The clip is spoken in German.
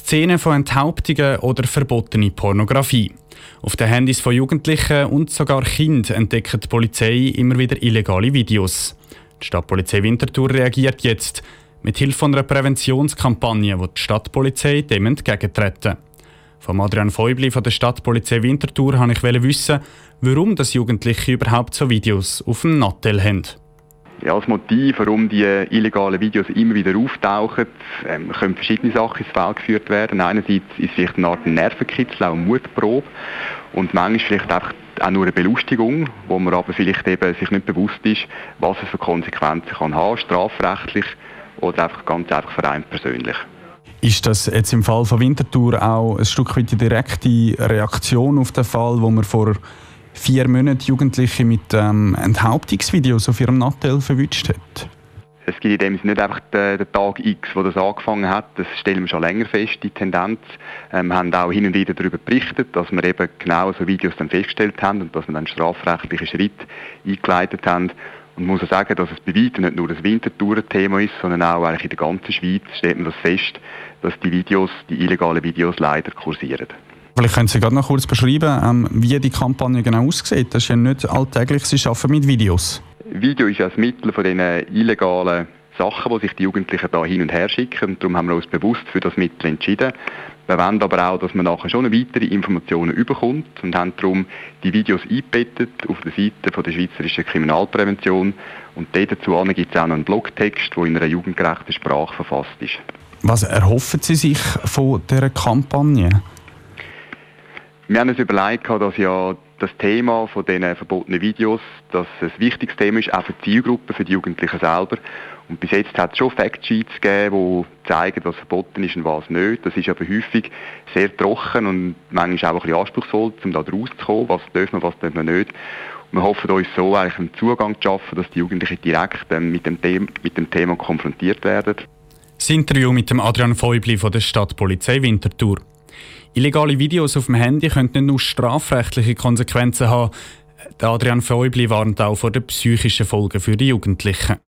Szenen von Enthauptungen oder verbotene Pornografie. Auf den Handys von Jugendlichen und sogar Kindern entdeckt die Polizei immer wieder illegale Videos. Die Stadtpolizei Winterthur reagiert jetzt mit Hilfe einer Präventionskampagne, wo die Stadtpolizei dem entgegentreten. Von Adrian Feubli von der Stadtpolizei Winterthur wollte ich wissen, warum das Jugendliche überhaupt so Videos auf dem Nattel haben. Ja, das Motiv, warum die illegalen Videos immer wieder auftauchen, können verschiedene Sachen ins Feld geführt werden. Einerseits ist es vielleicht eine Art Nervenkitzel, auch eine Mutprobe. Und manchmal vielleicht einfach auch nur eine Belustigung, wo man aber vielleicht eben sich nicht bewusst ist, was es für Konsequenzen kann haben, strafrechtlich oder einfach ganz einfach für einen persönlich. Ist das jetzt im Fall von Winterthur auch ein Stück weit die direkte Reaktion auf den Fall, wo man vor 4 Monaten Jugendliche mit Enthauptungsvideos auf ihrem Nattel verwünscht hat? Es gibt in dem Sinne nicht einfach den Tag X, wo das angefangen hat. Das stellen wir schon länger fest, die Tendenz. Wir haben auch hin und wieder darüber berichtet, dass wir eben genau so Videos dann festgestellt haben und dass wir dann strafrechtliche Schritte eingeleitet haben. Und man muss auch sagen, dass es bei weitem nicht nur das Winterthur-Thema ist, sondern auch eigentlich in der ganzen Schweiz stellt man das fest, dass die illegalen Videos leider kursieren. Vielleicht können Sie gerade noch kurz beschreiben, wie die Kampagne genau aussieht. Das ist ja nicht alltäglich, Sie arbeiten mit Videos. Video ist ja das Mittel von diesen illegalen Sachen, die sich die Jugendlichen da hin und her schicken. Und darum haben wir uns bewusst für das Mittel entschieden. Wir wollen aber auch, dass man nachher schon weitere Informationen überkommt und haben darum die Videos eingebettet auf der Seite von der Schweizerischen Kriminalprävention. Und dazu gibt es auch noch einen Blogtext, der in einer jugendgerechten Sprache verfasst ist. Was erhoffen Sie sich von dieser Kampagne? Wir haben uns überlegt, dass ja das Thema von diesen verbotenen Videos, dass es ein wichtiges Thema ist, auch für die Zielgruppe, für die Jugendlichen selber. Und bis jetzt hat es schon Factsheets gegeben, die zeigen, was verboten ist und was nicht. Das ist aber häufig sehr trocken und manchmal auch ein bisschen anspruchsvoll, um da rauszukommen, was dürfen wir, was dürfen wir nicht. Und wir hoffen uns so eigentlich einen Zugang zu schaffen, dass die Jugendlichen direkt mit dem Thema konfrontiert werden. Das Interview mit dem Adrian Feubli von der Stadtpolizei Winterthur. Illegale Videos auf dem Handy können nicht nur strafrechtliche Konsequenzen haben. Adrian Feubli warnt auch vor den psychischen Folgen für die Jugendlichen.